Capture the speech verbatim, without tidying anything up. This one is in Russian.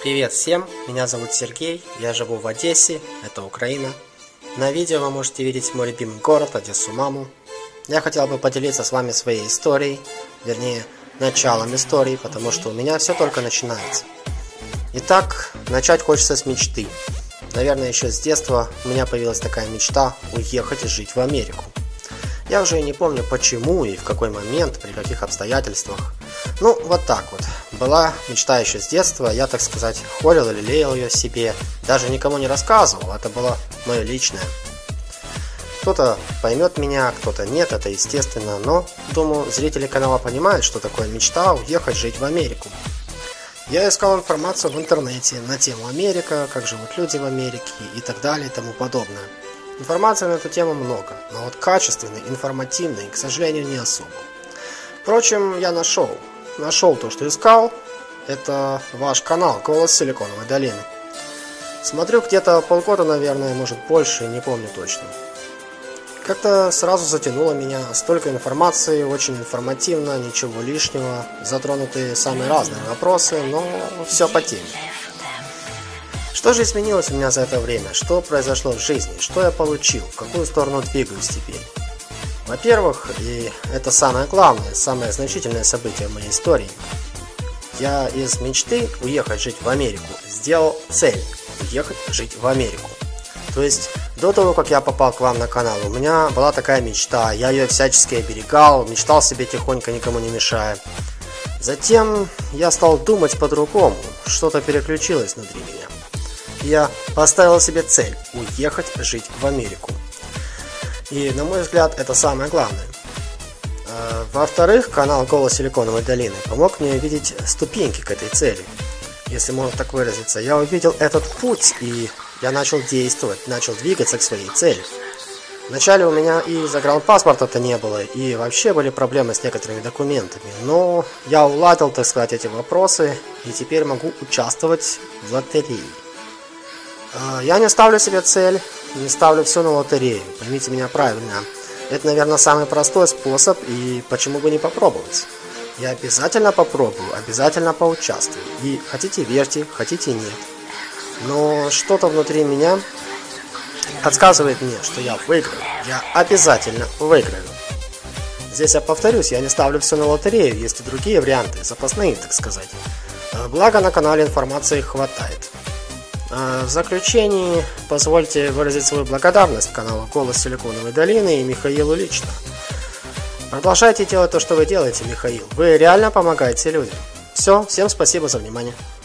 Привет всем, меня зовут Сергей, я живу в Одессе, это Украина. На видео вы можете видеть мой любимый город, Одессу маму. Я хотел бы поделиться с вами своей историей, вернее, началом истории, потому что у меня все только начинается. Итак, начать хочется с мечты. Наверное, еще с детства у меня появилась такая мечта уехать и жить в Америку. Я уже не помню почему и в какой момент, при каких обстоятельствах. Ну, вот так вот. Была мечта еще с детства, я, так сказать, холил или лелеял ее себе. Даже никому не рассказывал, это было мое личное. Кто-то поймет меня, кто-то нет, это естественно. Но, думаю, зрители канала понимают, что такое мечта уехать жить в Америку. Я искал информацию в интернете на тему Америка, как живут люди в Америке и так далее и тому подобное. Информации на эту тему много, но вот качественной, информативной, к сожалению, не особо. Впрочем, я нашел. Нашел то, что искал. Это ваш канал «Голос Силиконовой долины». Смотрю где-то полгода, наверное, может больше, не помню точно. Как-то сразу затянуло меня. Столько информации, очень информативно, ничего лишнего. Затронуты самые разные вопросы, но все по теме. Что же изменилось у меня за это время? Что произошло в жизни? Что я получил? В какую сторону двигаюсь теперь? Во-первых, и это самое главное, самое значительное событие в моей истории. Я из мечты уехать жить в Америку сделал цель уехать жить в Америку. То есть до того, как я попал к вам на канал, у меня была такая мечта. Я ее всячески оберегал, мечтал себе тихонько, никому не мешая. Затем я стал думать по-другому. Что-то переключилось внутри меня. Я поставил себе цель уехать жить в Америку. И, на мой взгляд, это самое главное. Во-вторых, канал «Голос Силиконовой долины» помог мне увидеть ступеньки к этой цели. Если можно так выразиться, я увидел этот путь, и я начал действовать, начал двигаться к своей цели. Вначале у меня и загранпаспорта-то не было, и вообще были проблемы с некоторыми документами. Но я уладил, так сказать, эти вопросы, и теперь могу участвовать в лотерее. Я не ставлю себе цель, не ставлю все на лотерею, поймите меня правильно. Это, наверное, самый простой способ, и почему бы не попробовать. Я обязательно попробую, обязательно поучаствую. И хотите верьте, хотите нет. Но что-то внутри меня подсказывает мне, что я выиграю. Я обязательно выиграю. Здесь я повторюсь, я не ставлю все на лотерею, есть и другие варианты, запасные, так сказать. Благо на канале информации хватает. В заключении позвольте выразить свою благодарность каналу «Голос Силиконовой долины» и Михаилу лично. Продолжайте делать то, что вы делаете, Михаил. Вы реально помогаете людям. Все, всем спасибо за внимание.